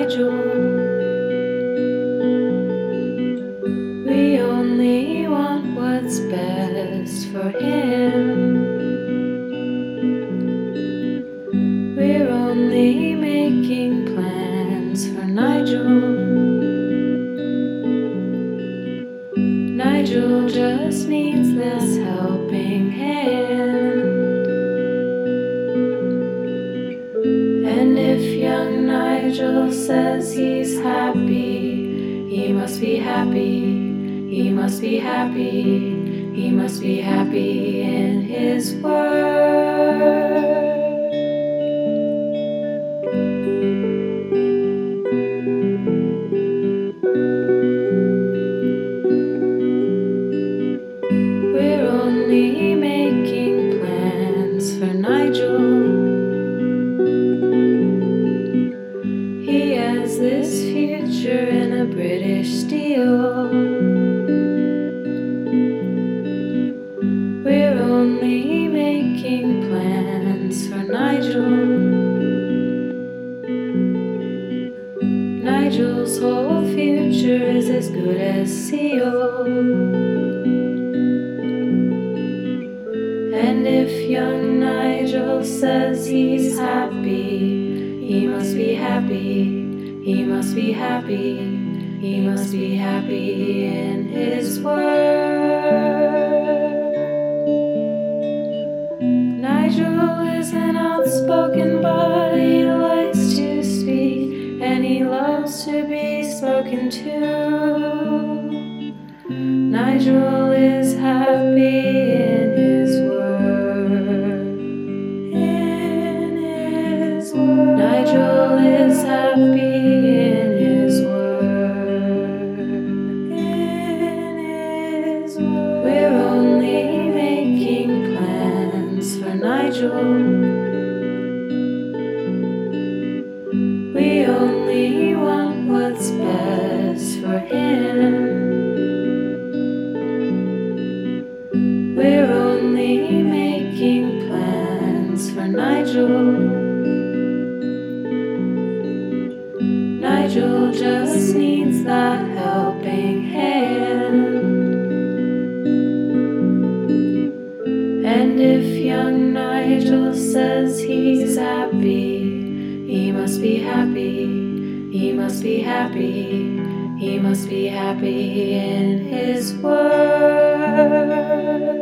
Nigel. We only want what's best for him. We're only making plans for Nigel. Nigel just needs this helping hand. And if young Nigel says he's happy, he must be happy. He must be happy. He must be happy in his work. We're only making plans for Nigel. He has this future in a British Steel. We're only making plans for Nigel. Nigel's whole future is as good as sealed. And if young Nigel says he's happy, he must be happy. He must be happy. He must be happy in his work. Nigel is an outspoken but he likes to speak, and he loves to be spoken to. Nigel is happy in his work. In his work. Nigel is happy in his work. In his work. We're only making plans for Nigel. We only want what's best for him. We're only making plans for Nigel. Nigel just needs that helping hand. And if young Nigel says he's happy, he must be happy. He must be happy. He must be happy in his work.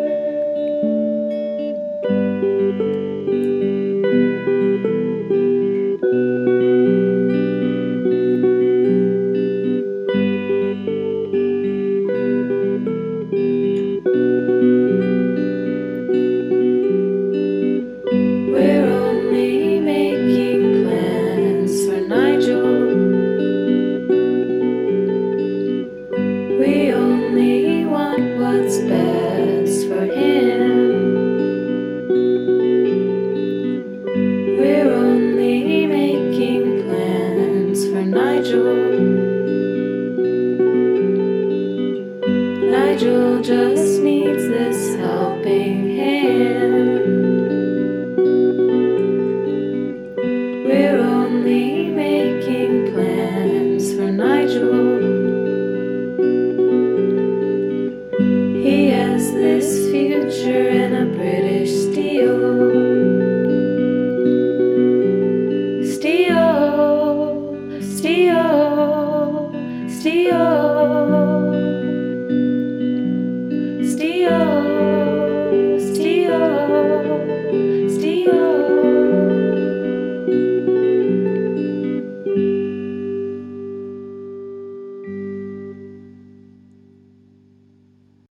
We're only making plans for Nigel. We only want what's best for him. We're only making plans for Nigel. Nigel just needs this helping hand. We're only making plans for Nigel. He has this future in a British Steel. Steel, steel, steel.